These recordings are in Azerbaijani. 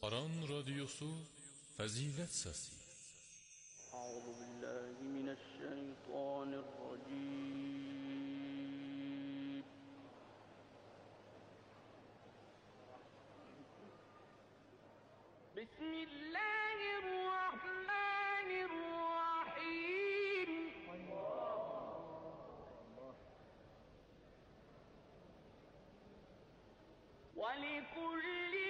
Aran Radyosu Fazilet Sesi. Euzu billahi mineşşeytanirracim. Bismillahirrahmanirrahim. Ve likulli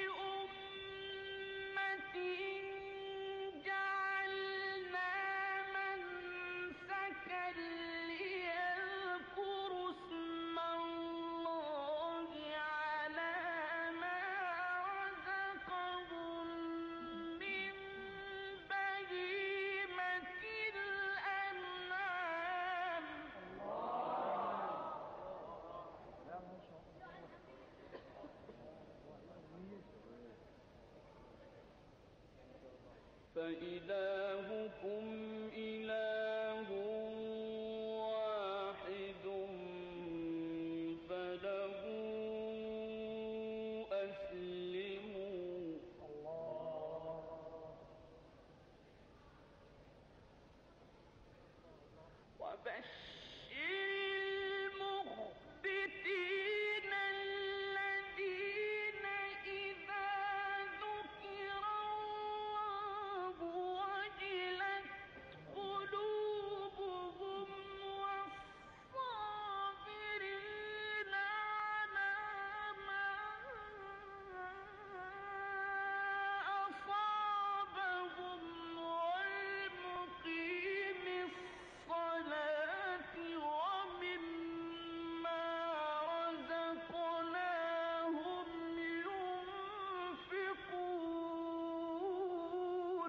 فإلهكم إله واحد فله أسلموا وبشر المخبتين الذين إذا ذكر الله وجلت قلوبهم والصابرين على ما أصابهم والمقيم الصلاة ومما رزقناهم ينفقون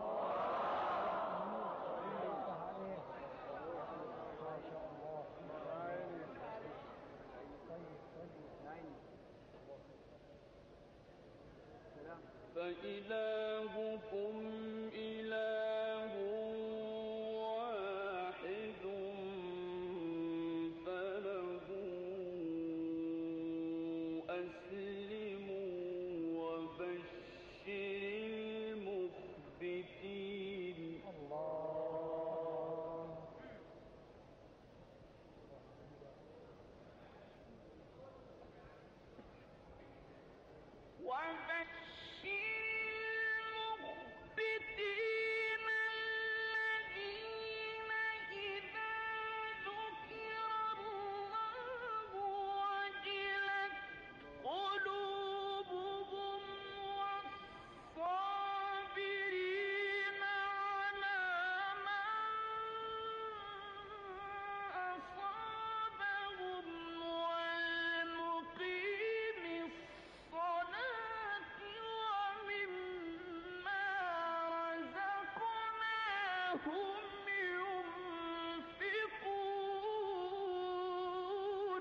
فإلهكم إله واحد فله أسلموا وبشر المخبتين وبشر المخبتين الذين إذا ذكر الله وجلت قلوبهم والصابرين على ما أصابهم والمقيم الصلاة ومما رزقناهم ينفقون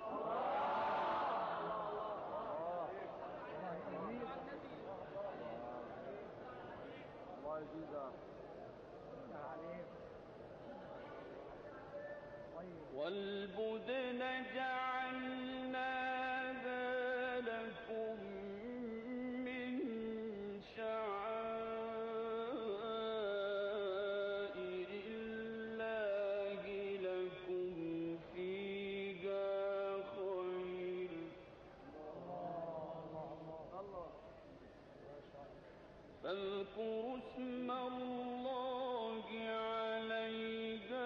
والبدن جعلناها لكم من شعائر الله لكم فيها خير فاذكروا اسم الله عليها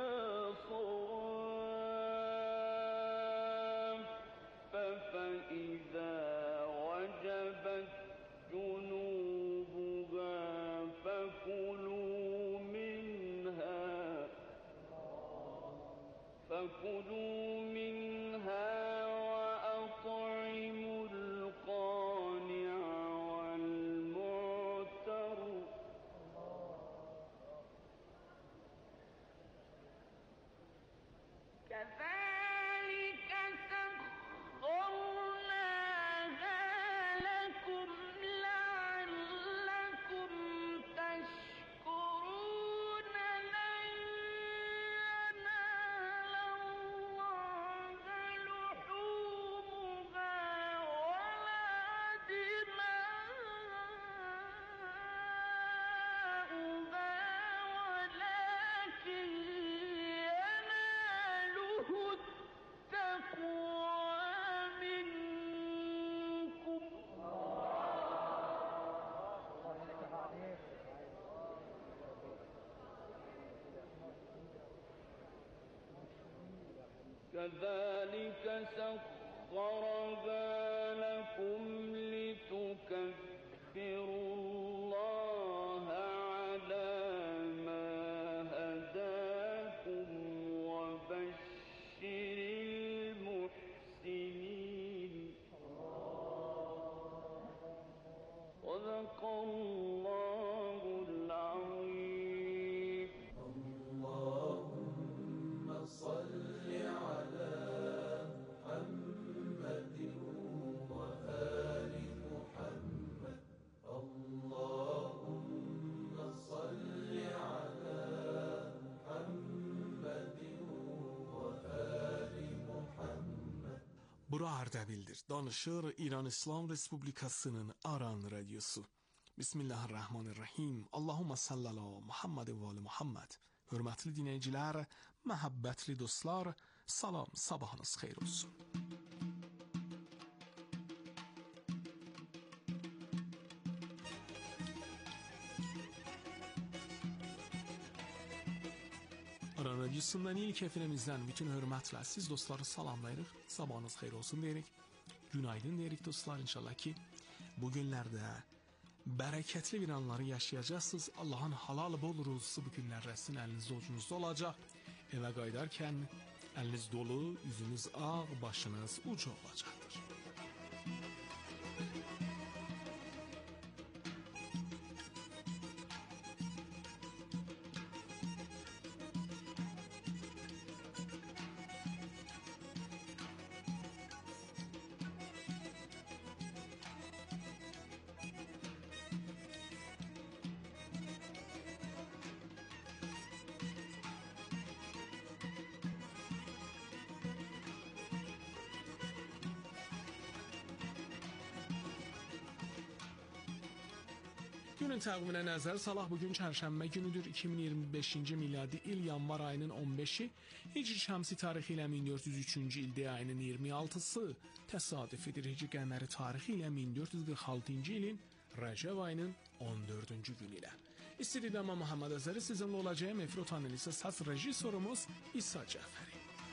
صواف فإذا وجبت جنوبها فكلوا منها وأطعموا القانع والمعتر كذلك سخرناها لكم لعلكم تشكرون لن ينال الله كذلك سخرها لكم لتكبروا الله على ما هداكم وبشر المحسنين صدق الله العظيم. اللهم صل على محمد وآل محمد. اللهم صل على محمد وآل محمد. Bura Ardabildir. Danışır İran İslam Respublikasının Aran Radyosu. Bismillahirrahmanirrahim. Allahumma salli ala Muhammed və ali Muhammed. Hörmətli dinləyicilər, məhəbbətli dostlar, salam, sabahınız xeyir olsun. Aran Radyosu'ndan ilk efemizden bütün hürmetlə siz dostları salamlayırıq. Sabahınız xeyir olsun deyirik. Günaydın deyirik dostlar. İnşallah ki bu günlerde bereketli bir anları yaşayacaqsınız. Allah'ın halal bol ruzusu bu günlərdə sizin əlinizdə ucunuzda olacaq. Eve qayıdarkən əliniz dolu, yüzünüz ağ, başınız ucu olacaqdır. Günün təqviminə nəzər salaq, bugün çərşənbə günüdür, 2025-ci miladi il yanvar ayının 15-i, Hicri şəmsi tarixi ilə 1403-cü ildə ayının 26-sı, təsadüf edir Hicri qəməri tarixi ilə 1446-cı ilin Rəcəb ayının 14-cü günü ilə. İstəyirəm mən Muhammed Əzəri sizinlə olacağım, efir otanil isə səs rejissorumuz İsa Cəfəri.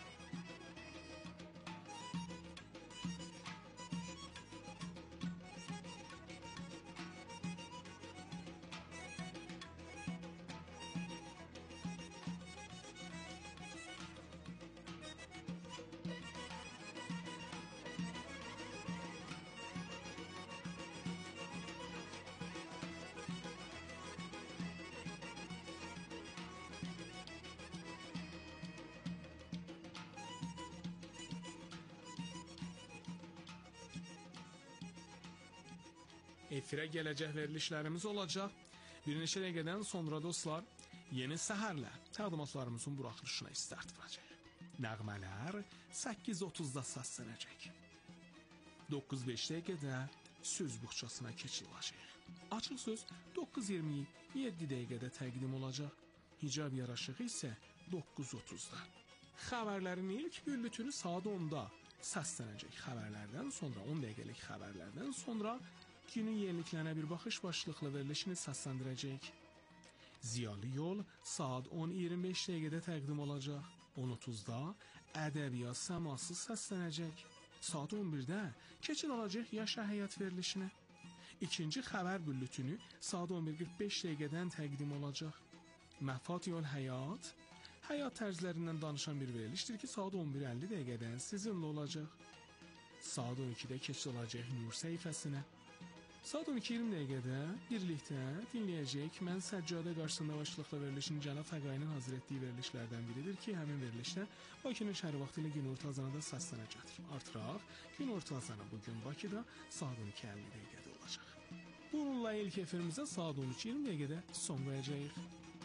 Efirə gələcək verilişlərimiz olacaq. Bir neçə dəqiqədən sonra dostlar, yeni səhərlə təqdimatlarımızın buraxılışına start verəcək. Nəğmələr 8:30-da səslənəcək. 9:05 dəqiqədə söz buxçasına keçiriləcək. Açıq söz 9:27 dəqiqədə təqdim olacaq. Hicab yaraşığı isə 9:30-da. Xəbərlərin ilk bülletini saat 10-da səslənəcək. Xəbərlərdən sonra 10 dəqiqəlik xəbərlərdən sonra günün yeniliklərine bir baxış başlıqlı verilişini səsləndirəcək. Ziyalı yol saat 10:25 dəqiqədə təqdim olacaq. 10:30-da ədəbiyyat səması səslənəcək. Saat 11-də keçid alacaq yaşa həyat verilişinə. İkinci xəbər bülletini saat 11:45 dəqiqədən təqdim olacaq. Məfat yol həyat, həyat tərzlərindən danışan bir verilişdir ki, saat 11:50 dəqiqədən sizinlə olacaq. Saat 12-də keçid alacaq Nur səhifəsinə. Saat 12:20 dəqiqədə birlikdə dinləyəcək Mən Səccadə qarşısında başlıqlı verilişin Cənab Fəqainin hazır etdiyi verilişlərdən biridir ki, həmin verilişdə Bakının şəhəri vaxtı ilə günorta azanında səslənəcəkdir. Artıraq, günorta azanı bugün Bakıda saat 12:50 dəqiqədə olacaq. Bununla ilk efirimizə saat 13:20 dəqiqədə son qoyacağıq.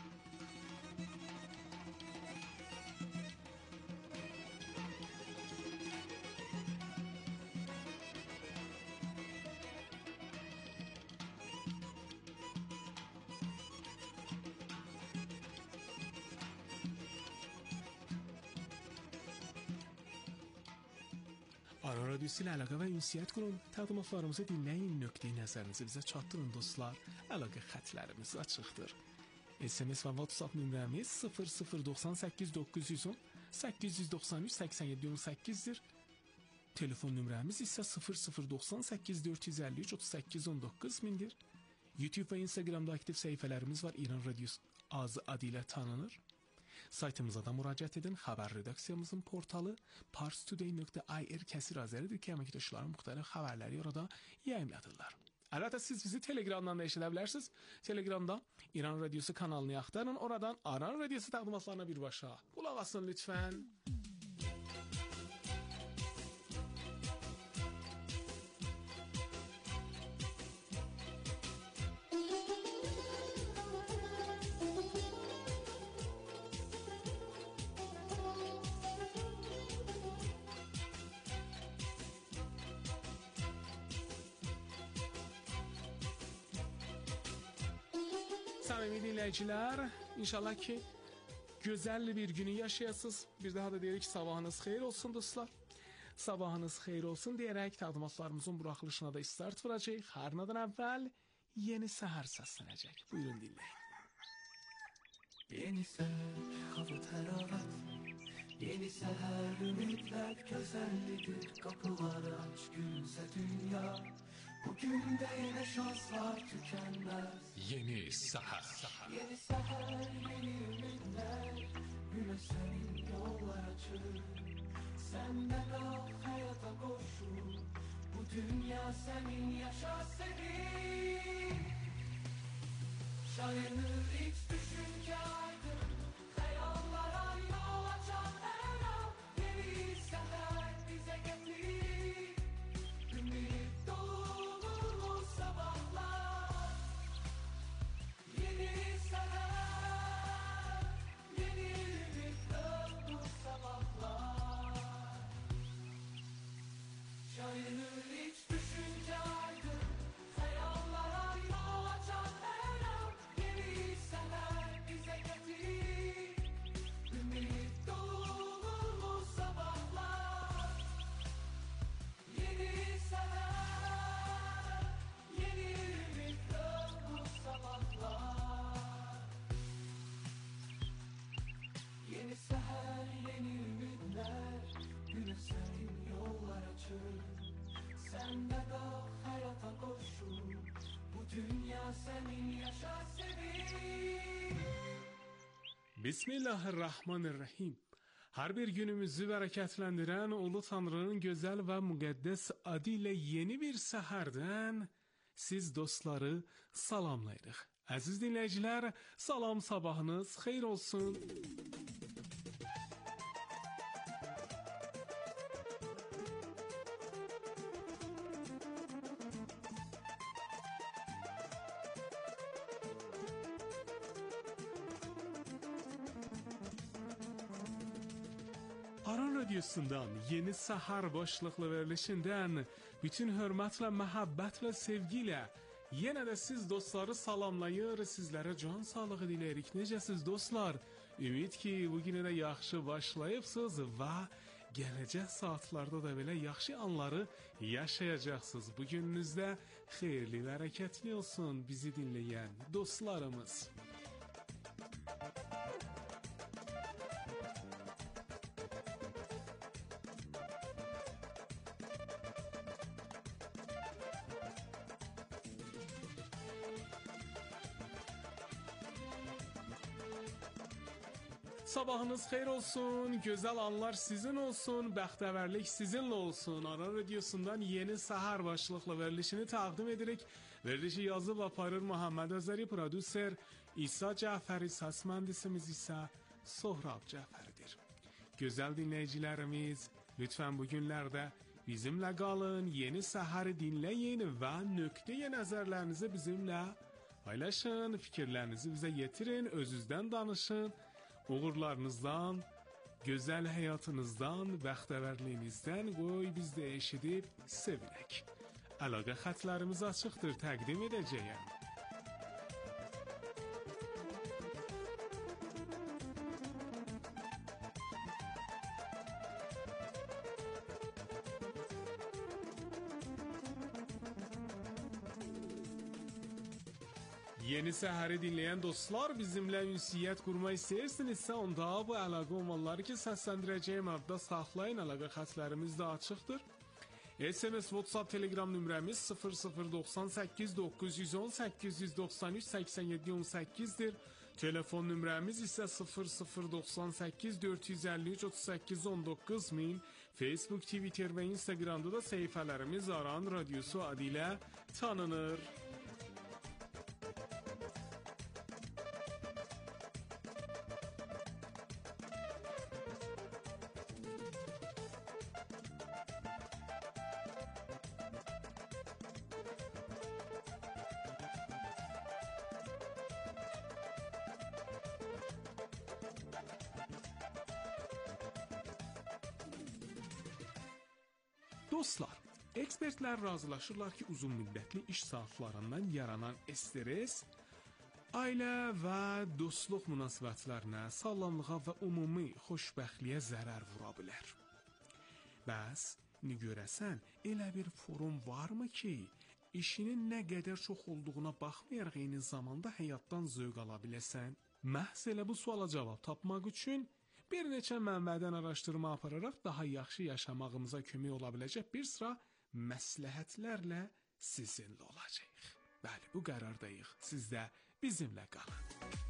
Aran Radyosu ilə əlaqə və ünsiyyət qurun, təqdimatlarımızı dinləyin, nöqteyi nəzərinizi bizə çatdırın dostlar, əlaqə xətlərimiz açıqdır. SMS və WhatsApp nömrəmiz 0098 910 893 87 18-dir. Telefon nömrəmiz isə 0098 453 38 19 mindir. YouTube və Instagramda aktiv səhifələrimiz var. İran Radiosu azı adı ilə tanınır. Saytımıza da müraciət edin. Xəbər redaksiyamızın portalı parstoday.ir kəsir azəridir ki, əməkdaşların müxtəlif xəbərləri orada yayımladırlar. Əlbəttə siz bizi Telegramdan da eşidə bilərsiniz. Telegramda İran Radiosu kanalını axtarın. Oradan İran Radiosu təqdimatlarına birbaşa qulaq asın lütfən. Samimi dinləyicilər, inşallah ki, gözəl bir günü yaşayasınız. Bir daha da deyirik ki, sabahınız xeyir olsun dostlar. Sabahınız xeyir olsun deyərək təqdimatlarımızın buraxılışına da start vuracaq. Hər nədən əvvəl yeni səhər səslənəcək. Buyurun dinləyin. Yeni seher, hava təravət. Yeni seher, ümidlər gözəllidir. Kapılar aç, gülsə dünya. Bugün de yine şanslar tükenmez. Yeni sahar. Yeni seher, yeni ümitler. Güne senin yollar açır. Sen de kal hayata koşul. Bu dünya senin, yaşa senin. Şayanır hiç düşünce aydın. Hayallara yol açan her an. Yeni seher bize getir. Ümit dolu sabahlar. Yeni seher, yeni ümit dolu sabahlar. Şayanır hiç düşünce aydın. Hayallara yol açan her an. Yeni seher bize getir. Ümit dolu sabahlar. Yeni seher, yeni ümit dolu sabahlar. Yeni seher, yeni ümitler. Güne senin yollar açır. Sen de kal hayata koşul. Bu dünya senin, yaşa sevin. Bismillahirrahmanirrahim. Hər bir günümüzü bərəkətləndirən Ulu Tanrının gözəl və müqəddəs adı ilə yeni bir səhərdən siz dostları salamlayırıq. Əziz dinləyicilər, salam sabahınız xeyir olsun. Aran Radyosu'ndan yeni sahar başlıklı verilişinden bütün hürmetle, mehabbetle, sevgiyle yine de siz dostları salamlayır, sizlere can sağlığı dilerik. Necəsiz dostlar? Ümid ki bugünə də yaxşı başlayıbsınız və gələcək saatlarda da belə yaxşı anları yaşayacaqsınız. Bu gününüzdə xeyirli və hərəkətli olsun bizi dinləyən dostlarımız. Sabahınız xeyir olsun, gözəl anlar sizin olsun, bəxtəvərlik sizinlə olsun. Aran Radiosu'ndan yeni səhər başlıqlı verilişini təqdim edirik. Verilişi yazıb aparır Muhammed Özəri, prodüser İsa Cəfəri, səs mühəndisimiz isə Sohrab Cəfəridir. Gözəl dinləyicilərimiz, lütfən bu günlərdə bizimlə qalın, yeni səhəri dinləyin və nöqtəyə nəzərlərinizi bizimlə paylaşın, fikirlərinizi bizə yetirin, özünüzdən danışın. Uğurlarınızdan, gözəl həyatınızdan, bəxtəvərliyinizdən qoy biz də eşidib sevinək. Əlaqə xətlərimiz açıqdır, təqdim edəcəyəm. Yeni Səhəri dinləyən dostlar, bizimlə ünsiyyət qurmaq istəyirsinizsə, onda bu əlaqə ünvanları ki, səsləndirəcəyim adda saxlayın, əlaqə xətlərimiz də açıqdır. SMS, WhatsApp, Telegram nömrəmiz 0098 910 893 87 18-dir. Telefon nömrəmiz isə 0098 453 38 19 min. Facebook, Twitter və Instagramda da səhifələrimiz Aran Radiosu adı ilə tanınır. Dostlar, ekspertlər razılaşırlar ki, uzun müddətli iş saatlarından yaranan stres ailə və dostluq münasibətlərinə, sağlamlığa və ümumi xoşbəxtliyə zərər vura bilər. Bəs, görəsən, elə bir forum varmı ki, işinin nə qədər çox olduğuna baxmayaraq eyni zamanda həyatdan zövq ala biləsən? Məhz elə bu suala cavab tapmaq üçün bir neçə mənbədən araşdırma apararaq daha yaxşı yaşamağımıza kömək ola biləcək bir sıra məsləhətlərlə sizinlə olacaq. Bəli, bu qərardayıq. Siz də bizimlə qalın.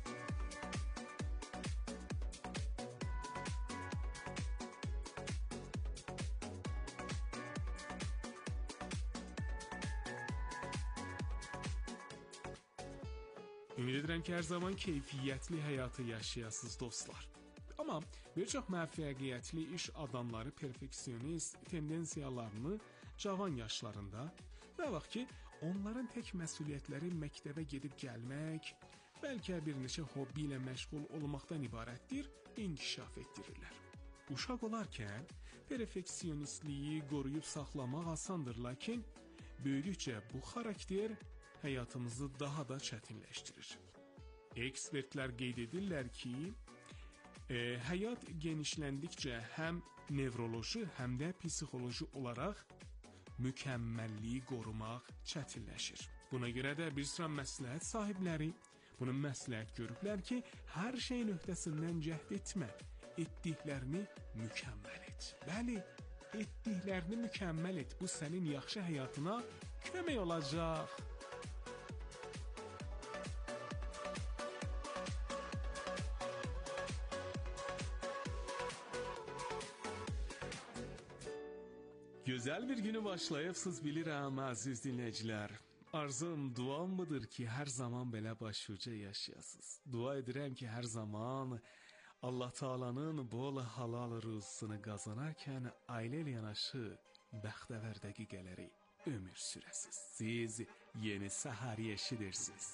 Ümid edirəm ki, hər zaman keyfiyyətli həyatı yaşayasınız dostlar. Amma bir çox müvəffəqiyyətli iş adamları perfeksionist tendensiyalarını cavan yaşlarında və vaxt ki, onların tək məsuliyyətləri məktəbə gedib gəlmək, bəlkə bir neçə hobbi ilə məşğul olmaqdan ibarətdir, inkişaf etdirirlər. Uşaq olarkən perfeksionistliyi qoruyub saxlamaq asandır, lakin böyüdükcə bu xarakter həyatımızı daha da çətinləşdirir. Ekspertlər qeyd edirlər ki, həyat genişləndikcə həm nevroloji, həm də psixoloji olaraq mükəmməlliyi qorumaq çətinləşir. Buna görə də bir sıra məsləhət sahibləri bunu məsləhət görüblər ki, hər şeyin öhdəsindən cəhd etmə, etdiklərini mükəmməl et. Bəli, etdiklərini mükəmməl et, bu sənin yaxşı həyatına kömək olacaq. Gözəl bir günü başlayıbsınız bilirəm, əziz dinləyicilər. Arzum, duam budur ki, hər zaman belə başuca yaşayasınız. Dua edirəm ki, hər zaman Allah Taala'nın bol halal rızqını qazanarkən ailə ilə yanaşı bəxtəvər dəqiqələri ömür sürəsiz. Siz yeni səhəri eşidirsiniz.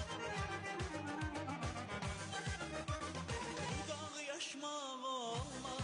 Yaşmaq olmaz.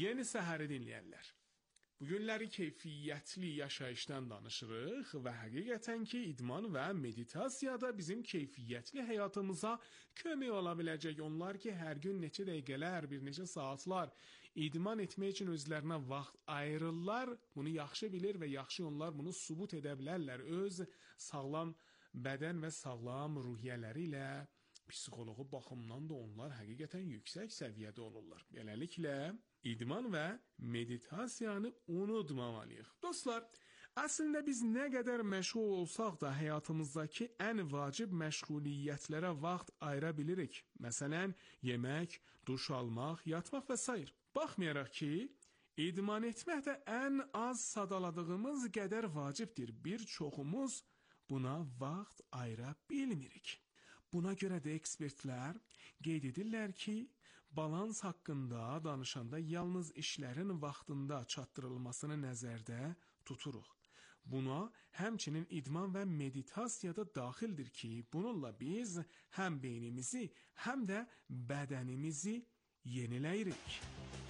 Yeni səhəri dinləyənlər. Bu günləri keyfiyyətli yaşayışdan danışırıq və həqiqətən ki, idman və meditasiyada bizim keyfiyyətli həyatımıza kömək ola biləcək. Onlar ki, hər gün neçə dəqiqələr, bir neçə saatlar idman etmək üçün özlərinə vaxt ayırırlar. Bunu yaxşı bilir və yaxşı onlar bunu sübut edə bilərlər. Öz sağlam bədən və sağlam ruhiyyələri ilə psixoloji baxımdan da onlar həqiqətən yüksək səviyyədə olurlar. Beləliklə, idman və meditasiyanı unutmamalıyıq. Dostlar, əslində biz nə qədər məşğul olsaq da həyatımızdakı ən vacib məşğuliyyətlərə vaxt ayıra bilirik. Məsələn, yemək, duş almaq, yatmaq və s. Baxmayaraq ki, idman etmək də ən az sadaladığımız qədər vacibdir. Bir çoxumuz buna vaxt ayıra bilmirik. Buna görə də ekspertlər qeyd edirlər ki, balans haqqında danışanda yalnız işlərin vaxtında çatdırılmasını nəzərdə tuturuq. Buna həmçinin idman və meditasiyada daxildir ki, bununla biz həm beynimizi, həm də bədənimizi yeniləyirik.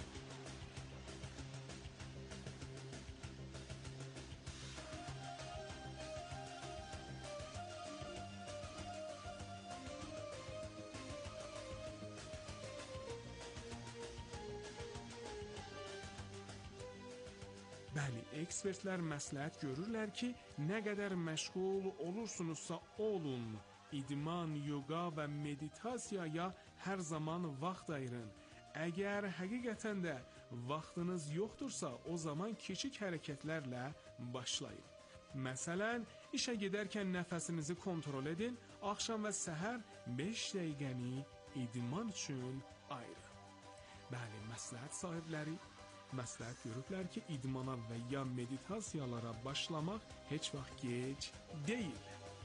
Bəli, ekspertlər məsləhət görürlər ki, nə qədər məşğul olursunuzsa olun, idman, yoga və meditasiyaya hər zaman vaxt ayırın. Əgər həqiqətən də vaxtınız yoxdursa, o zaman kiçik hərəkətlərlə başlayın. Məsələn, işə gedərkən nəfəsinizi kontrol edin, axşam və səhər 5 dəqiqəni idman üçün ayırın. Bəli, məsləhət sahibləri məsləhət görüblər ki, idmana və ya meditasiyalara başlamaq heç vaxt gec deyil.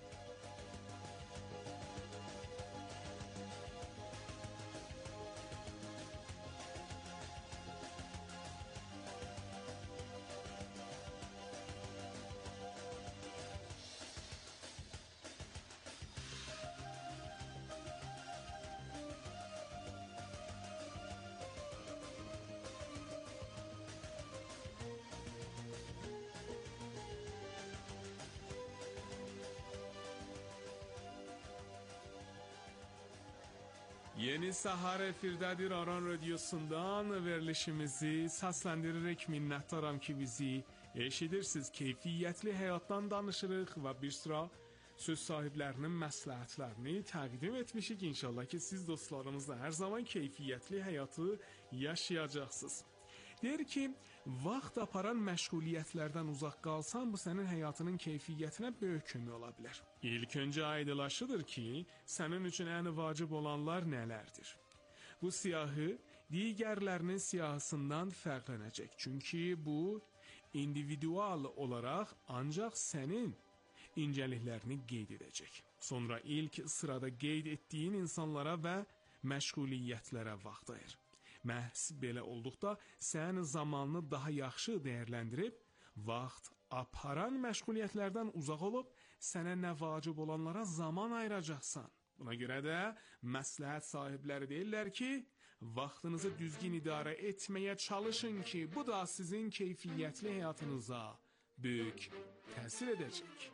Yeni Sahar efirdədir Aran Radyosu'ndan verilişimizi səsləndirərək minnətdaram ki bizi eşidirsiniz. Keyfiyyətli həyatdan danışırıq və bir sıra söz sahiblərinin məsləhətlərini təqdim etmişik. İnşallah ki siz dostlarımız da hər zaman keyfiyyətli həyatı yaşayacaqsınız. Deyir ki, vaxt aparan məşğuliyyətlərdən uzaq qalsan, bu sənin həyatının keyfiyyətinə böyük kömək ola bilər. İlk öncə aydınlaşıdır ki, sənin üçün ən vacib olanlar nələrdir? Bu siyahı digərlərinin siyahısından fərqlənəcək. Çünki bu, individual olaraq ancaq sənin incəliklərini qeyd edəcək. Sonra ilk sırada qeyd etdiyin insanlara və məşğuliyyətlərə vaxt ayır. Məhz belə olduqda sən zamanını daha yaxşı dəyərləndirib, vaxt aparan məşğuliyyətlərdən uzaq olub, sənə nə vacib olanlara zaman ayıracaqsan. Buna görə də məsləhət sahibləri deyirlər ki, vaxtınızı düzgün idarə etməyə çalışın ki, bu da sizin keyfiyyətli həyatınıza böyük təsir edəcək.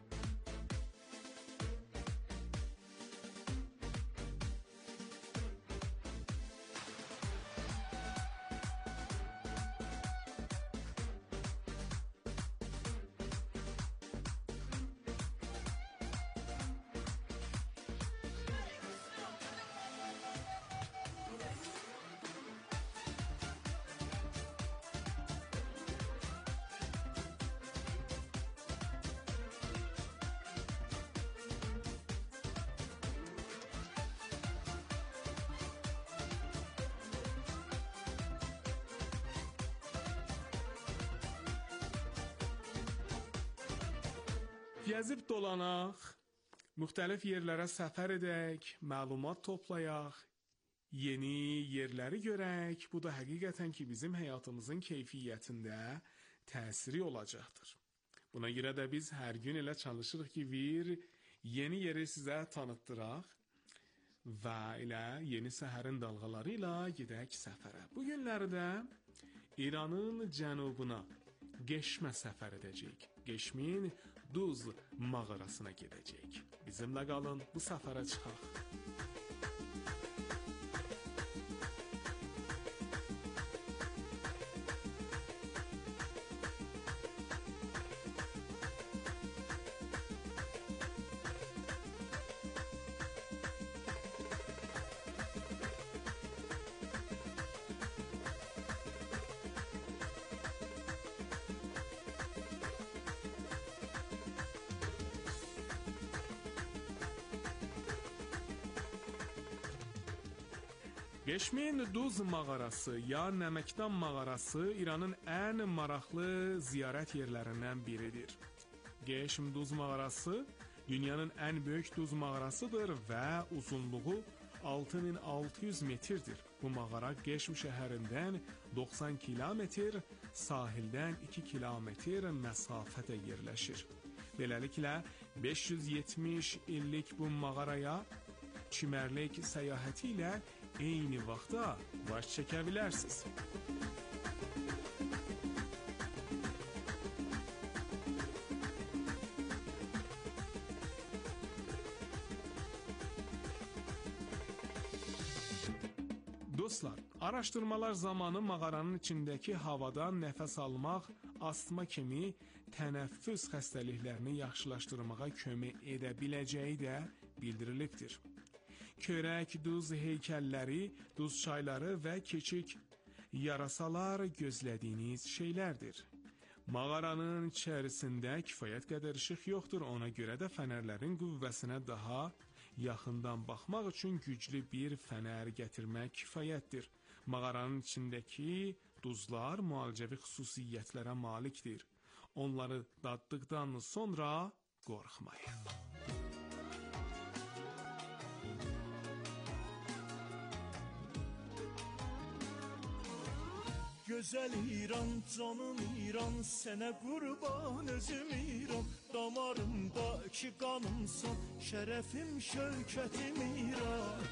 Gəzib dolanaq, müxtəlif yerlərə səfər edək, məlumat toplayaq, yeni yerləri görək. Bu da həqiqətən ki, bizim həyatımızın keyfiyyətində təsiri olacaqdır. Buna görə də biz hər gün elə çalışırıq ki, bir yeni yeri sizə tanıtdıraq və elə yeni səhərin dalğaları ilə gedək səfərə. Bu günlərdə İranın cənubuna Geşmə səfər edəcəyik. Geşmin Duz mağarasına gedəcəyik. Bizimlə qalın, bu səfərə çıxaq. Geşmin Duz mağarası ya Nəməkdan mağarası İranın ən maraqlı ziyarət yerlərindən biridir. Geşm Duz mağarası dünyanın ən böyük duz mağarasıdır və uzunluğu 6600 metrdir. Bu mağara Geşm şəhərindən 90 kilometr, sahildən 2 kilometr məsafədə yerləşir. Beləliklə 570 illik bu mağaraya çimərlik səyahəti ilə eyni vaxtda baş çəkə bilərsiniz. Dostlar, araşdırmalar zamanı mağaranın içindəki havadan nəfəs almaq astma kimi tənəffüs xəstəliklərini yaxşılaşdırmağa kömək edə biləcəyi də bildirilibdir. Körək, duz heykəlləri, duz çayları və keçik yarasalar gözlədiyiniz şeylərdir. Mağaranın içərisində kifayət qədər işıq yoxdur, ona görə də fənərlərin qüvvəsinə daha yaxından baxmaq üçün güclü bir fənər gətirmək kifayətdir. Mağaranın içindəki duzlar müalicəvi xüsusiyyətlərə malikdir. Onları daddıqdan sonra qorxmayın. Gözəl İran, canım İran, sənə qurban özüm İran. Damarımdakı qanımsan, şərəfim, şövkətim İran.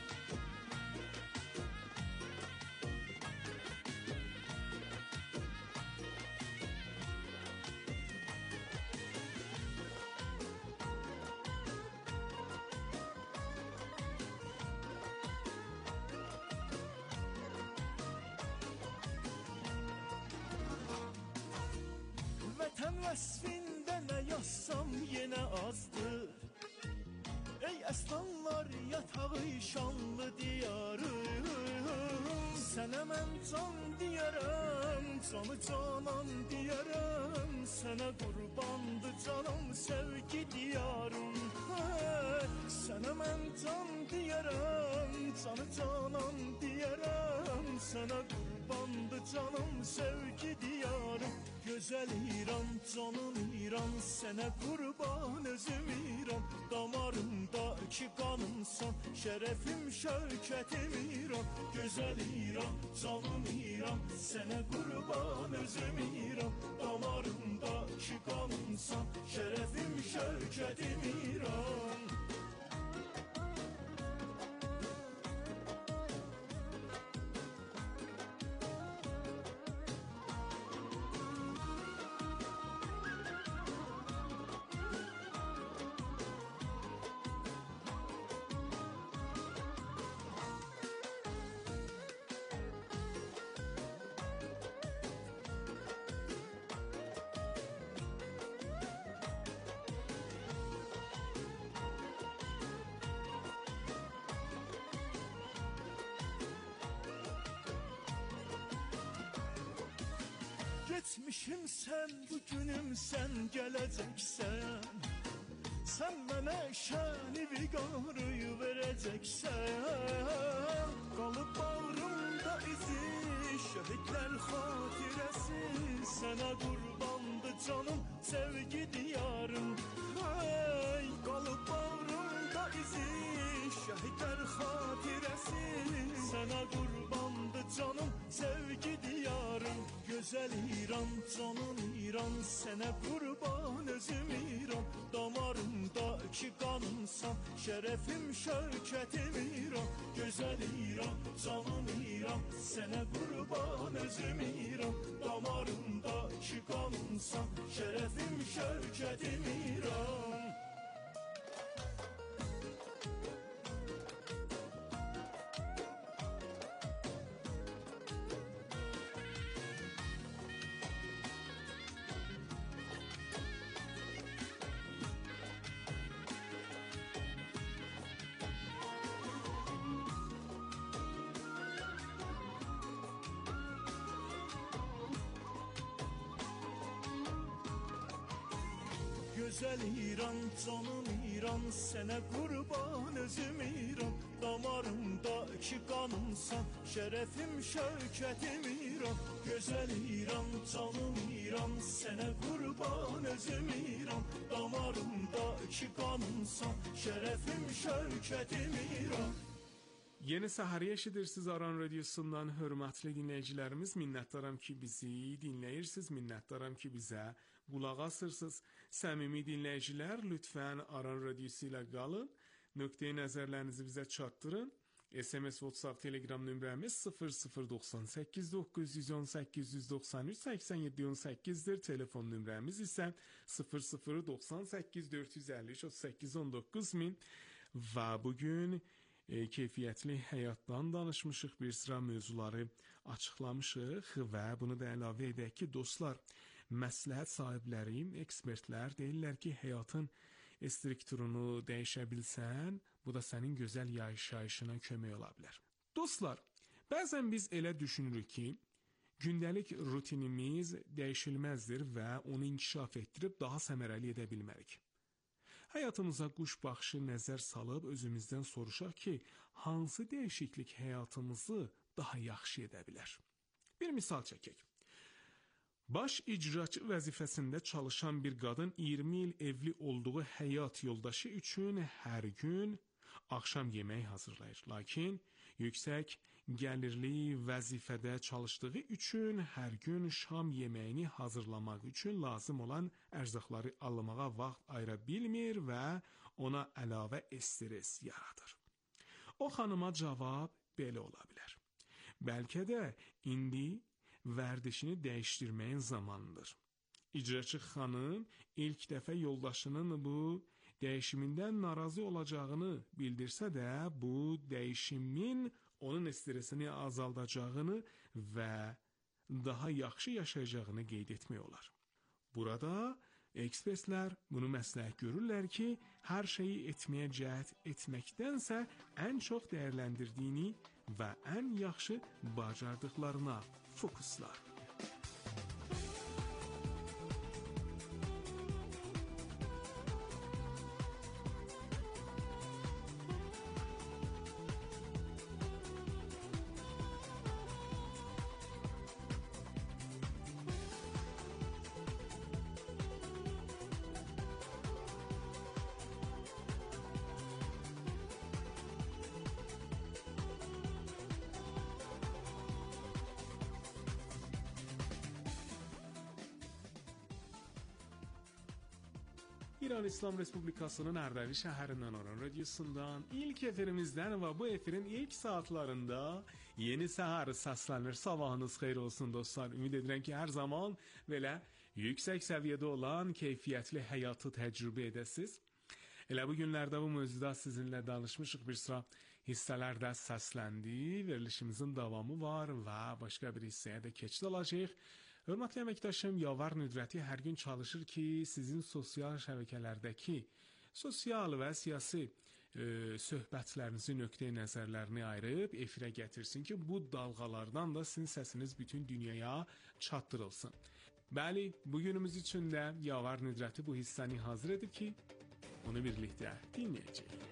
Vətən vəsfində nə yazsam yenə azdır. Ey əslanlar yatağı şanlı diyarım, sənə mən can deyərəm, canı canan deyərəm, sənə qurbandı canım sevgi diyarım. Sənə mən can deyərəm, canı canan deyərəm, sənə qurbandı canım sevgi diyarım. Gözəl İran, canım İran, sənə qurban özüm İran. Damarımdakı qanımsan, şərəfim, şövkətim İran. Gözəl İran, canım İran, sənə qurban özüm İran. Damarımdakı qanımsan, şərəfim, şövkətim İran. Geçmişim sən, bugünüm sən, gələcəksən. Sən mənə şəni viqarı verəcəksən. Qalıb bağrımda izi, şəhidlər xatirəsi. Sənə qurbandı canım, sevgi diyarım. Qalıb bağrımda bağrımda izi şehitler hatiresi. Sana kurbandı canım sevgi diyarım. Güzel İran canım İran, sana kurban özüm İran. Damarımdaki kanımsan, şerefim şevketim İran. Güzel İran canım İran, sana kurban özüm İran. Damarımdaki kanımsan, şerefim şevketim İran. Güzel İran canım İran, sana kurban özüm İran. Damarımdaki kanımsan, şerefim şevketim İran. Güzel İran canım İran, sana kurban özüm İran. Damarımdaki kanımsan, şerefim şevketim İran. Yeni səhər eşidirsiniz Aran Radiosundan hörmətli dinləyicilərimiz. Minnətdaram ki bizi dinləyirsiniz. Minnətdaram ki bizə qulaq asırsınız. Səmimi dinləyicilər, lütfən Aran Radiosu ilə qalın. Nöqteyi nəzərlərinizi bizə çatdırın. SMS, WhatsApp, Telegram nömrəmiz 0098 918 193 87 18'dir. Telefon nömrəmiz isə 0098 453 38 19 min. Və bugün keyfiyyətli həyatdan danışmışıq, bir sıra mövzuları açıqlamışıq və bunu da əlavə edək ki, dostlar, məsləhət sahibləri, ekspertlər deyirlər ki, həyatın strukturunu dəyişə bilsən, bu da sənin gözəl yaşayışına kömək ola bilər. Dostlar, bəzən biz elə düşünürük ki, gündəlik rutinimiz dəyişilməzdir və onu inkişaf etdirib daha səmərəli edə bilmərik. Həyatımıza quş baxışı nəzər salıb özümüzdən soruşaq ki, hansı dəyişiklik həyatımızı daha yaxşı edə bilər? Bir misal çəkək. Baş icraçı vəzifəsində çalışan bir qadın 20 il evli olduğu həyat yoldaşı üçün hər gün axşam yemək hazırlayır. Lakin yüksək gəlirli vəzifədə çalışdığı üçün hər gün şam yeməyini hazırlamaq üçün lazım olan ərzaqları almağa vaxt ayıra bilmir və ona əlavə stres yaradır. O xanıma cavab belə ola bilər. Bəlkə də indi vərdişini dəyişdirməyin zamanıdır. İcraçı xanım ilk dəfə yoldaşının bu dəyişimindən narazı olacağını bildirsə də, bu dəyişimin onun stresini azaldacağını və daha yaxşı yaşayacağını qeyd etmək olar. Burada ekspertlər bunu məsləhət görürlər ki, hər şeyi etməyə cəhd etməkdənsə ən çox dəyərləndirdiyini və ən yaxşı bacardıqlarına fokuslar. İran İslam Respublikasının Ərdəbil şəhərindən Aran Radiosundan ilk efirimizdən və bu efirin ilk saatlarında yeni səhər səslənir. Sabahınız xeyir olsun dostlar. Ümid edirəm ki, hər zaman belə yüksək səviyyədə olan keyfiyyətli həyatı təcrübə edəsiniz. Elə bu günlərdə bu mövzuda sizinlə danışmışıq, bir sıra hissələrdə səsləndi. Verilişimizin davamı var və başqa bir hissəyə də keçid alacağıq. Hörmətli əməkdaşım Yavar Nüdrəti hər gün çalışır ki, sizin sosial şəbəkələrdəki sosial və siyasi söhbətlərinizi, nöqteyi nəzərlərini ayırıb efirə gətirsin ki, bu dalğalardan da sizin səsiniz bütün dünyaya çatdırılsın. Bəli, bugünümüz üçün də Yavar Nüdrəti bu hissəni hazır edib ki, onu birlikdə dinləyəcəyik.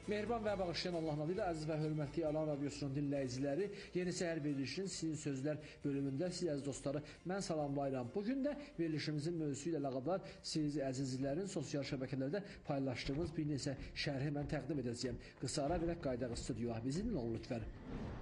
Mehriban və bağışlayan Allahın adıyla əziz və hörmətli Alan Radiosunun dinləyiciləri, Yeni Səhər verilişinin Sizin Sözlər bölümündə siz əziz dostları mən salamlayıram. Bugün də verilişimizin mövzusu ilə əlaqədar siz əzizlərin sosial şəbəkələrdə paylaşdığımız bir neçə şərhi mən təqdim edəcəyəm. Qısa ara verək, qayıdaq studiyaya. Bizimlə olun lütfən.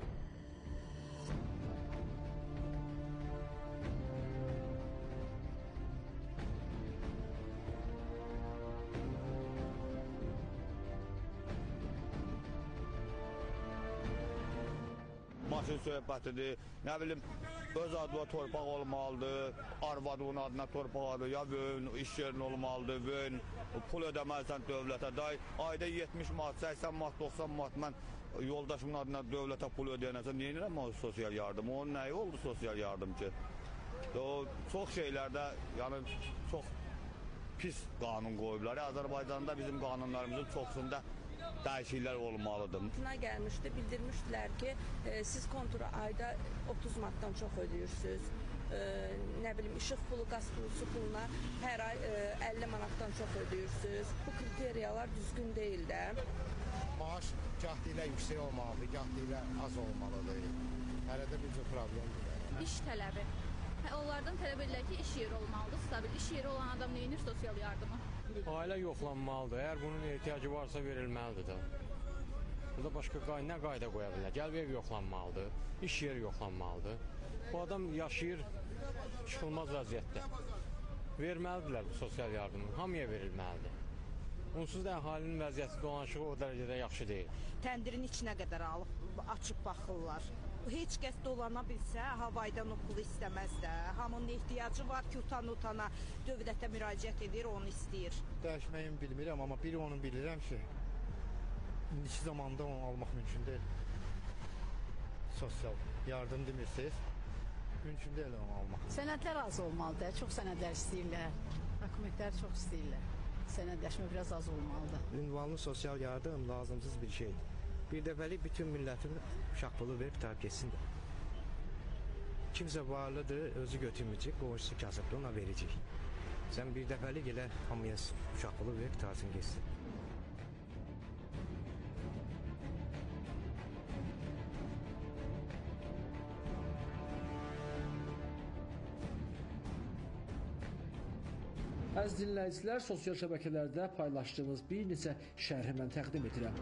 Maşın söhbətidir, nə bilim, öz adına torpaq olmalıdır, arvadının adına torpaq adı, ya vön, iş yerin olmalıdır, vön, pul ödəməlisən dövlətə, ayda 70 manat, 80 manat, 90 manat mən yoldaşımın adına dövlətə pul ödəyənəsə, niyə edirəm o sosial yardım? Onun nəyi oldu sosial yardım ki? O, çox şeylərdə, yəni çox pis qanun qoyublar. Azərbaycanda bizim qanunlarımızın çoxsunda dəyişikliklər olmalıdır. Buna gəlmişdi, bildirmişdilər ki, siz kontura ayda 30 manatdan çox ödəyirsiniz. Nə bilim, işıq pulu, qaz pulu, su puluna hər ay 50 manatdan çox ödəyirsiniz. Bu kriteriyalar düzgün deyil də. Maaş gah ilə yüksək olmalıdır, gah ilə az olmalıdır. Hərədə bir cür problemdir. İş tələbi. Onlardan tələb edirlər ki, iş yeri olmalıdır, stabil. İş yeri olan adam neyinir sosial yardımı? Ailə yoxlanmalıdır. Əgər bunun ehtiyacı varsa verilməlidir də. Burada başqa nə qayda qoya bilər? Gəlib ev yoxlanmalıdır, iş yeri yoxlanmalıdır. Bu adam yaşayır çıxılmaz vəziyyətdə. Verməlidirlər bu sosial yardımı. Hamıya verilməlidir. Onsuz da əhalinin vəziyyəti dolanışığı o dərəcədə yaxşı deyil. Təndirin içinə qədər alıb, açıb baxırlar. Heç kəs dolana bilsə, havaydan o pulu istəməz də. Hamının ehtiyacı var ki, utana dövlətə müraciət edir, onu istəyir. Dəyişməyimi bilmirəm, amma biri onu bilirəm ki, indiki zamanda onu almaq mümkün deyil. Sosial yardım demirsiniz, mümkün deyil onu almaq. Sənədlər az olmalıdır, çox sənədlər istəyirlər. Dokumentlər çox istəyirlər. Sənədləşmə biraz az olmalıdır. Ünvanlı sosial yardım lazımsız bir şeydir. Bir dəfəlik bütün millətin uşaq pulu verib qutarıb geçsin də. Kimsə varlıdır, özü götürməyəcək, qonşusu kasıbdır, ona verəcək. Sən bir dəfəlik elə hamıya uşaq pulu verib qutarsın geçsin. Əziz dinləyicilər, sosial şəbəkələrdə paylaşdığımız bir neçə şərhi mən təqdim edirəm.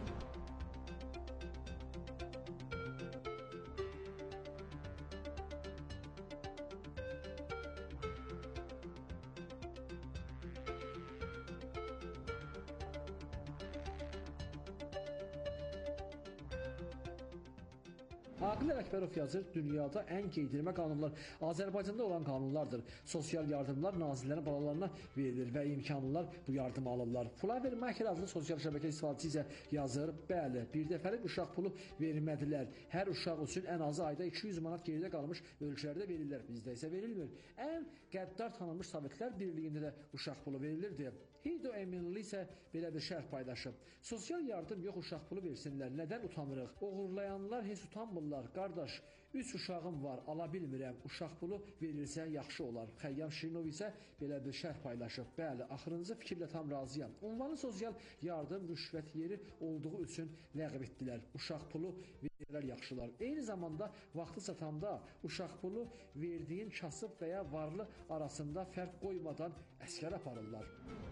Aqil Əkbərov yazır, dünyada ən qeydirmə qanunlar Azərbaycanda olan qanunlardır. Sosial yardımlar nazirlərin balalarına verilir və imkanlılar bu yardımı alırlar. Flavir Maker adlı sosial şəbəkə istifadəçisi isə yazır, bəli, bir dəfəlik uşaq pulu vermədilər. Hər uşaq üçün ən azı ayda 200 manat geridə qalmış ölkələrdə verirlər, bizdə isə verilmir. Ən qəddar tanınmış Sovetlər Birliyində də uşaq pulu verilirdi. Hido Eminli isə belə bir şərh paylaşıb. Sosial yardım yox, uşaq pulu versinlər. Nədən utanırıq? Oğurlayanlar heç utanmırlar. Qardaş, 3 uşağım var, ala bilmirəm. Uşaq pulu verilsə yaxşı olar. Xəyyam Şirinov isə belə bir şərh paylaşıb. Bəli, axırıncı fikirlə tam razıyam. Ünvanlı sosial yardım rüşvət yeri olduğu üçün ləğv etdilər. Uşaq pulu verirlər yaxşılar. Eyni zamanda vaxtı çatanda uşaq pulu verdiyin kasıb və ya varlı arasında fərq qoymadan əsgər aparırlar.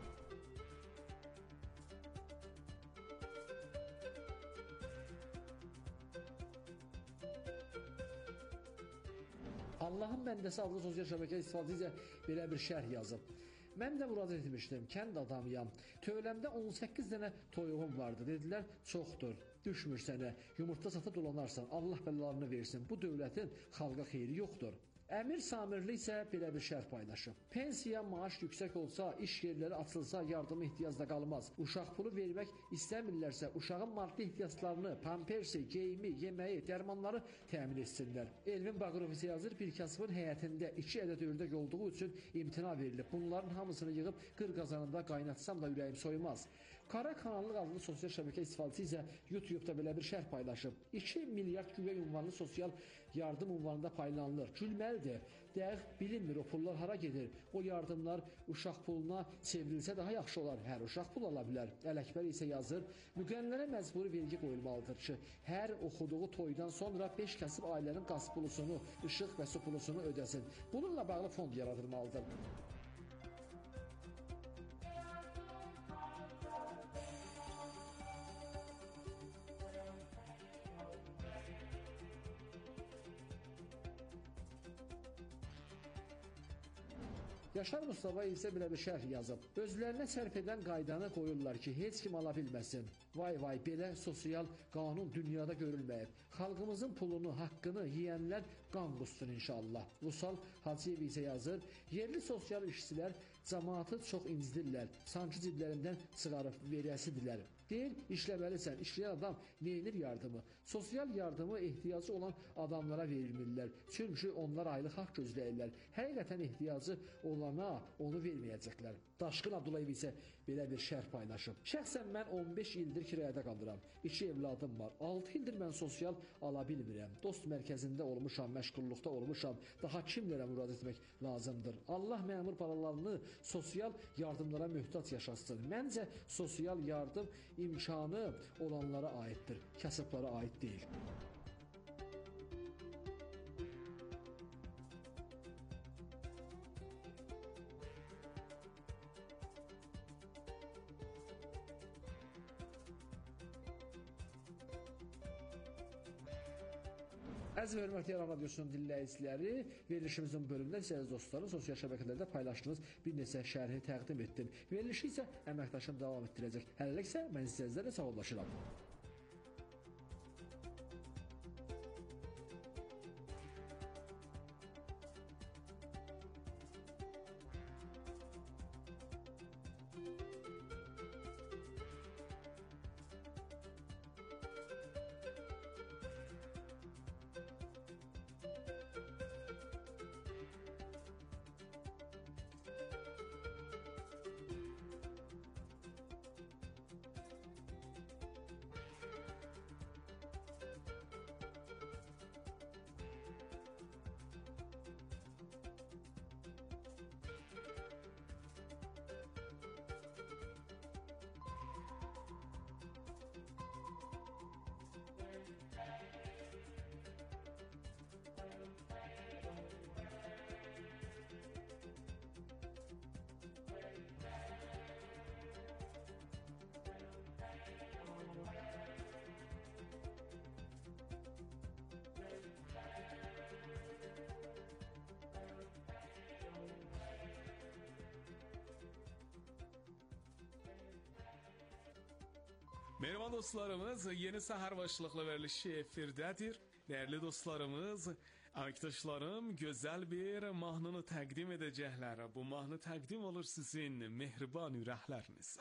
Allahın bəndəsi adlı sosial şəbəkə istifadəçisi belə bir şərh yazıb. Mən də müraciət etmişdim, kənd adamıyam. Tövləmdə 18 dənə toyuğum vardı. Dedilər, çoxdur, düşmür sənə, yumurta satıb dolanarsan, Allah bəlalarını versin. Bu dövlətin xalqa xeyri yoxdur. Əmir Samirli isə belə bir şərh paylaşıb. Pensiya, maaş yüksək olsa, iş yerləri açılsa, yardıma ehtiyacda qalmaz. Uşaq pulu vermək istəmirlərsə, uşağın maddi ehtiyaclarını, pampersi, geyimi, yeməyi, dərmanları təmin etsinlər. Elvin Bağırov isə yazır, bir kasıbın həyətində 2 ədəd ördək olduğu üçün imtina verilib. Bunların hamısını yığıb qır qazanında qaynatsam da ürəyim soymaz. Qara kanallıq adlı sosial şəbəkə istifadəçisi isə YouTube-da belə bir şərh paylaşıb. 2 milyard güvə ünvanlı sosial yardım ünvanında paylanılır. Gülməlidir. Dəqiq bilinmir o pullar hara gedir. O yardımlar uşaq puluna çevrilsə daha yaxşı olar. Hər uşaq pul ala bilər. Ələkbər isə yazır, müqənnələrə məcburi vergi qoyulmalıdır ki, hər oxuduğu toydan sonra 5 kəsib ailənin qaz pulusunu, işıq və su pulusunu ödəsin. Bununla bağlı fond yaradılmalıdır. Yaşar Mustafa isə belə bir şərh yazıb. Özlərinə sərf edən qaydanı qoyurlar ki, heç kim ala bilməsin. Vay vay, belə sosial qanun dünyada görülməyib. Xalqımızın pulunu, haqqını yeyənlər qan qussun inşallah. Vusal Hacıyev isə yazır, yerli sosial işçilər cəmaatı çox incidirlər, sanki ciblərindən çıxarıb verəsidirlər. Deyir, işləməlisən, işləyən adam neyinir yardımı? Sosial yardımı ehtiyacı olan adamlara verilmirlər. Çünki onlar aylıq haqq gözləyirlər. Həqiqətən ehtiyacı olana onu verməyəcəklər. Daşqın Abdullayev isə belə bir şərh paylaşıb. Şəxsən mən 15 ildir kirayədə qalıram. 2 evladım var. 6 ildir mən sosial ala bilmirəm. Dost mərkəzində olmuşam, məşğulluqda olmuşam. Daha kimlərə müraciət etmək lazımdır? Allah məmur balalarını sosial yardımlara möhtac yaşatsın. Məncə sosial yardım imkanı olanlara aiddir, kasıblara aid deyil. Əziz və hörmətli Yaran Radiosunun dinləyiciləri, verilişimizin bölümündə sizə dostların sosial şəbəkələrdə paylaşdığınız bir neçə şərhi təqdim etdim. Verilişi isə əməkdaşım davam etdirəcək. Hələlik isə mən sizlərlə sağollaşıram. Merhaba dostlarımız, yeni səhər başlıqlı verilişi efirdədir. Dəyərli dostlarımız, arkadaşlarım gözəl bir mahnını təqdim edəcəklər. Bu mahnı təqdim olur sizin mehriban ürəkləriniz.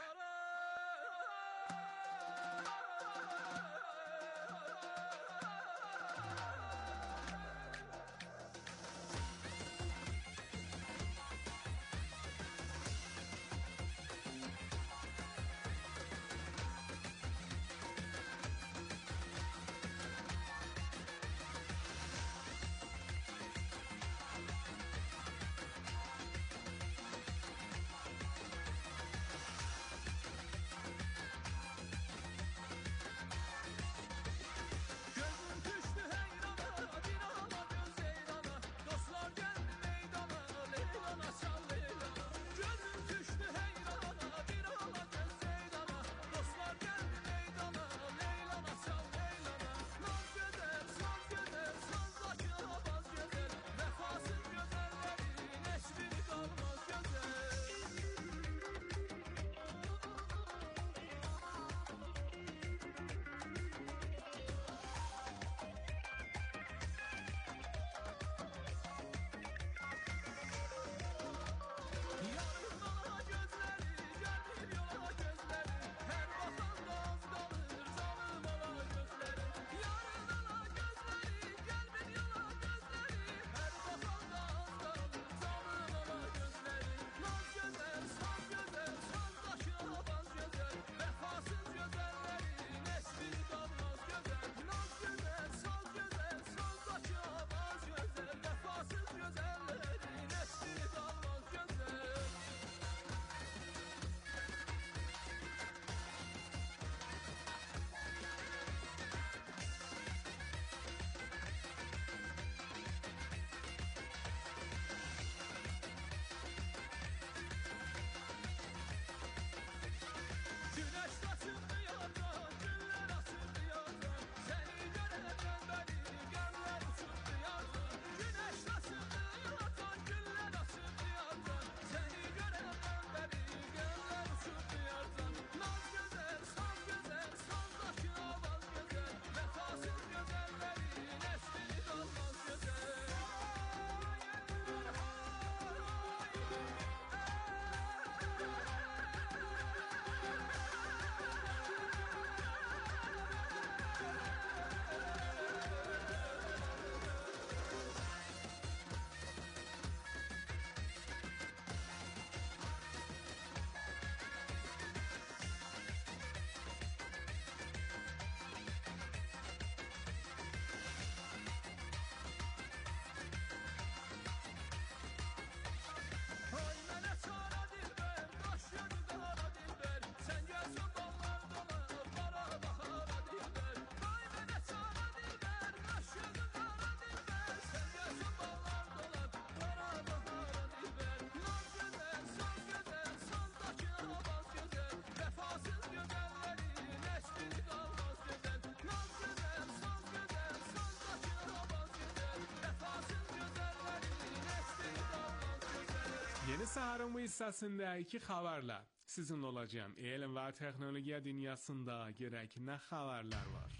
Yeni Sahar'ın bu hissəsində iki xəbərlə sizinlə olacağım. Elm və texnologiya dünyasında gerək nə xəbərlər var?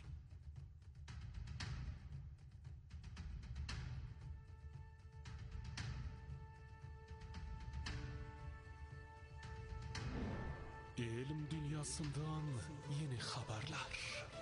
Elm dünyasından yeni xəbərlər.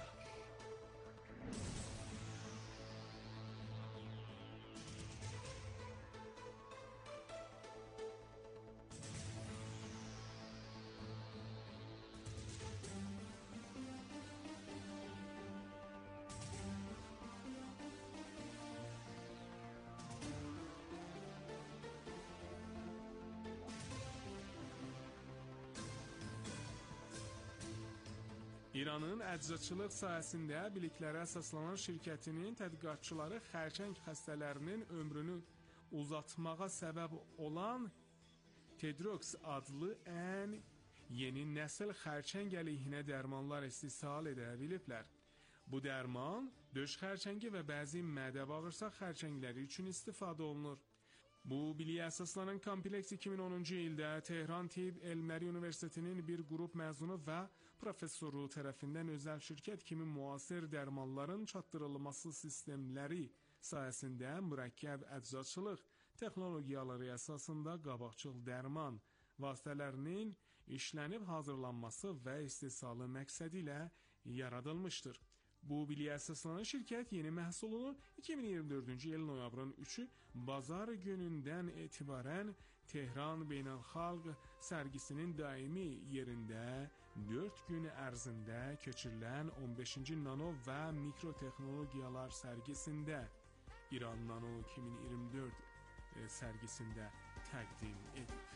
İranın əczaçılıq sahəsində biliklərə əsaslanan şirkətinin tədqiqatçıları xərçəng xəstələrinin ömrünü uzatmağa səbəb olan Tedrox adlı ən yeni nəsil xərçəng əleyhinə dərmanlar istehsal edə biliblər. Bu dərman döş xərçəngi və bəzi mədə-bağırsaq xərçəngləri üçün istifadə olunur. Bu biliyə əsaslanan kompleks 2010-cu ildə Tehran Tibb Elmləri Universitetinin bir qrup məzunu və professoru tərəfindən özəl şirkət kimi müasir dərmanların çatdırılması sistemləri sayəsində mürəkkəb əczaçılıq texnologiyaları əsasında qabaqcıl dərman vasitələrinin işlənib hazırlanması və istehsalı məqsədi ilə yaradılmışdır. Bu biliyə əsaslanan şirkət yeni məhsulunu 2024-cü il noyabrın 3-ü bazar günündən etibarən Tehran Beynəlxalq sərgisinin daimi yerində 4 gün ərzində keçirilən 15-ci nano və mikrotexnologiyalar sərgisində İran Nano 2024 sərgisində təqdim edib.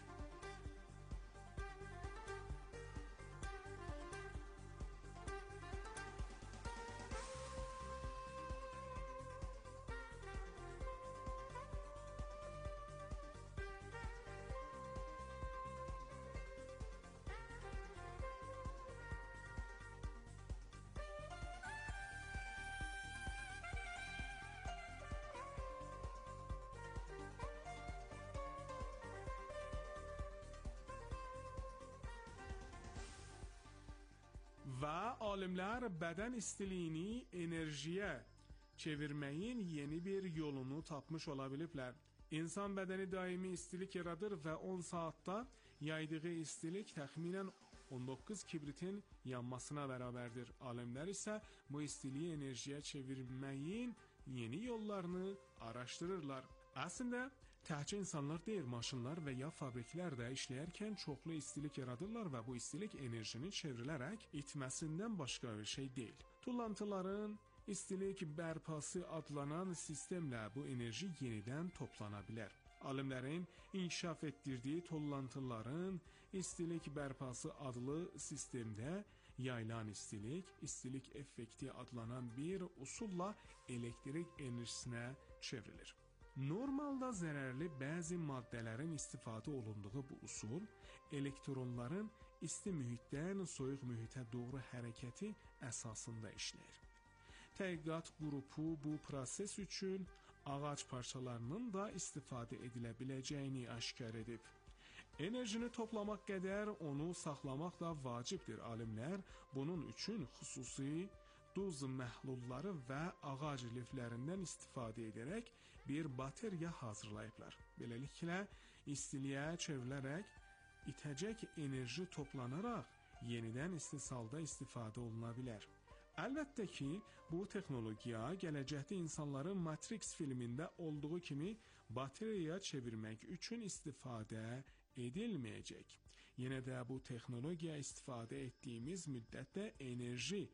Və alimlər bədən istiliyini enerjiyə çevirməyin yeni bir yolunu tapmış ola biliblər. İnsan bədəni daimi istilik yaradır və 10 saatda yaydığı istilik təxminən 19 kibritin yanmasına bərabərdir. Alimlər isə bu istiliyi enerjiyə çevirməyin yeni yollarını araşdırırlar. Əslində, təkcə insanlar deyil, maşınlar və ya fabriklər də işləyərkən çoxlu istilik yaradırlar və bu istilik enerjinin çevrilərək itməsindən başqa bir şey deyil. Tullantıların istilik bərpası adlanan sistemlə bu enerji yenidən toplana bilər. Alimlərin inkişaf etdirdiyi tullantıların istilik bərpası adlı sistemdə yayılan istilik effekti adlanan bir usulla elektrik enerjisinə çevrilir. Normalda zərərli bəzi maddələrin istifadə olunduğu bu usul elektronların isti mühitdən soyuq mühitə doğru hərəkəti əsasında işləyir. Tədqiqat qrupu bu proses üçün ağac parçalarının da istifadə edilə biləcəyini aşkar edib. Enerjini toplamaq qədər onu saxlamaq da vacibdir. Alimlər bunun üçün xüsusi duz məhlulları və ağac liflərindən istifadə edərək bir bateriya hazırlayıblar. Beləliklə, istiliyə çevrilərək itəcək enerji toplanaraq yenidən istehsalda istifadə oluna bilər. Əlbəttə ki, bu texnologiya gələcəkdə insanların Matrix filmində olduğu kimi bateriyaya çevirmək üçün istifadə edilməyəcək. Yenə də bu texnologiya istifadə etdiyimiz müddətdə enerji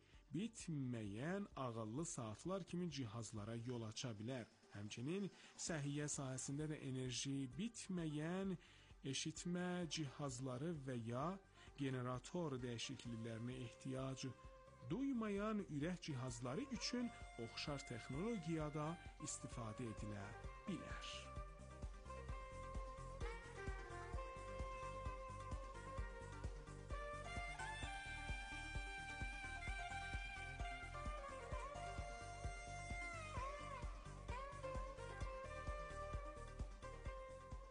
bitməyən ağıllı saatlar kimi cihazlara yol aça bilər. Həmçinin səhiyyə sahəsində də enerji bitməyən eşitmə cihazları və ya generator dəyişikliklərinə ehtiyac duymayan ürək cihazları üçün oxşar texnologiyada istifadə edilə bilər.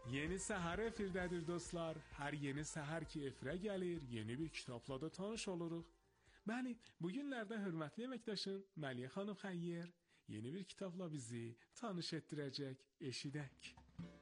Yeni səhər efirdədir dostlar. Hər yeni səhər ki efirə gəlir, yeni bir kitabla da tanış oluruq. Bəli, bu günlərdə hörmətli əməkdaşım Məliyə xanım Xəyyər yeni bir kitabla bizi tanış etdirəcək. Eşidək.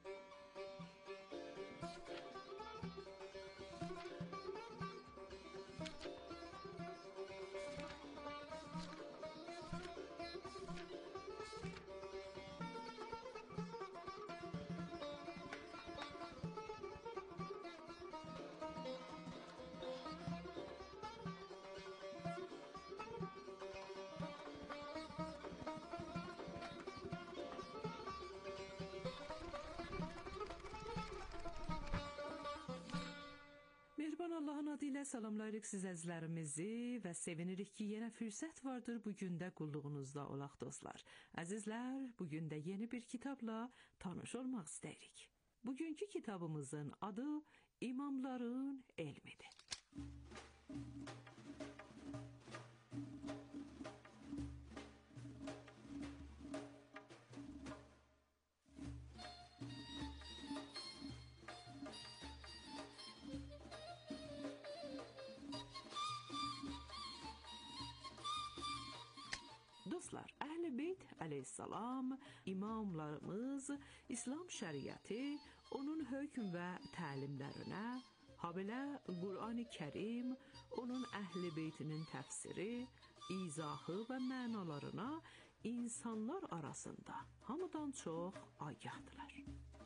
Mehriban Allahın adı ilə salamlayırıq siz əzizlərimizi və sevinirik ki, yenə fürsət vardır bugün də qulluğunuzda olaq dostlar. Əzizlər, bugün də yeni bir kitabla tanış olmaq istəyirik. Bugünkü kitabımızın adı İmamların Elmidir. Dostlar, Əhl-i Beyt əleyhissalam, imamlarımız İslam şəriəti, onun hökm və təlimlərinə, habelə Qur'an-ı Kərim, onun Əhl-i Beytinin təfsiri, izahı və mənalarına insanlar arasında hamıdan çox agahdılar.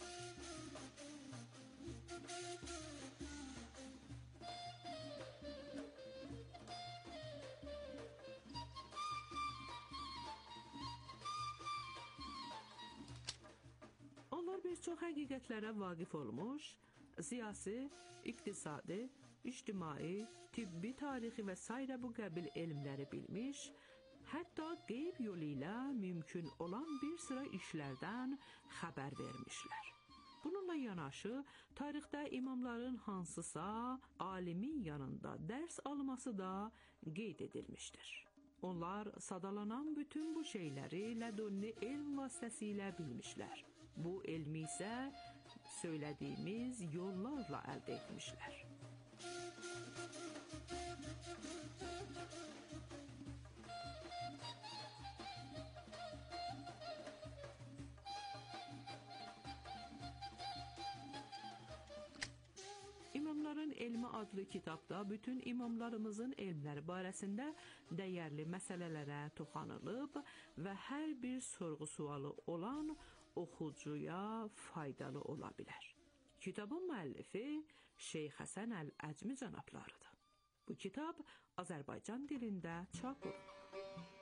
Onlar bir çox həqiqətlərə vaqif olmuş, siyasi, iqtisadi, ictimai, tibbi, tarixi və s. bu qəbil elmləri bilmiş, hətta qeyb yolu ilə mümkün olan bir sıra işlərdən xəbər vermişlər. Bununla yanaşı, tarixdə imamların hansısa alimin yanında dərs alması da qeyd edilmişdir. Onlar sadalanan bütün bu şeyləri lədunni elm vasitəsilə bilmişlər. Bu elmi isə söylədiyimiz yollarla əldə etmişlər. İmamların Elmi adlı kitabda bütün imamlarımızın elmləri barəsində dəyərli məsələlərə toxanılıb və hər bir sorğu-sualı olan oxucuya faydalı ola bilər. Kitabın müəllifi Şeyx Həsən Əl-Əcmi cənablarıdır. Bu kitab Azərbaycan dilində çap olunub.